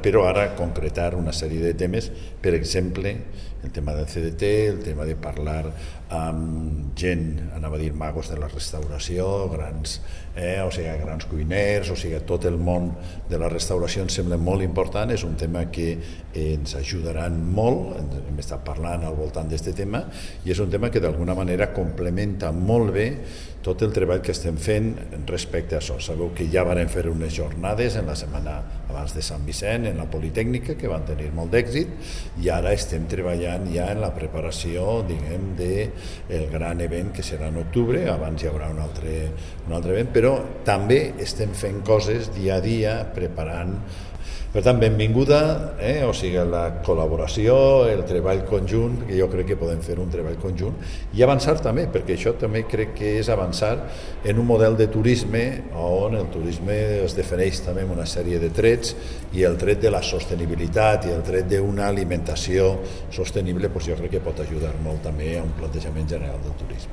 però ara concretar una sèrie de temes, per exemple, el tema del CDT, el tema de parlar amb gent, anava a dir magos de la restauració, grans cuiners, o sigui, tot el món de la restauració em sembla molt important, és un tema que ens ajudaran molt, hem estat parlant al voltant d'aquest tema, i és un tema que d'alguna manera complementa molt bé tot el treball que estem fent respecte a això. Sabeu que ja vam fer unes jornades en la setmana abans de Sant Vicent, en la Politècnica, que van tenir molt d'èxit, i ara estem treballant ja en la preparació, diguem, del gran event que serà en octubre. Abans hi haurà un altre event, però també estem fent coses dia a dia, preparant. Per tant, benvinguda, o sigui, la col·laboració, el treball conjunt, que jo crec que podem fer un treball conjunt, i avançar també, perquè això també crec que és avançar en un model de turisme on el turisme es defineix també amb una sèrie de trets, i el tret de la sostenibilitat i el tret d'una alimentació sostenible, doncs jo crec que pot ajudar molt també a un plantejament general del turisme.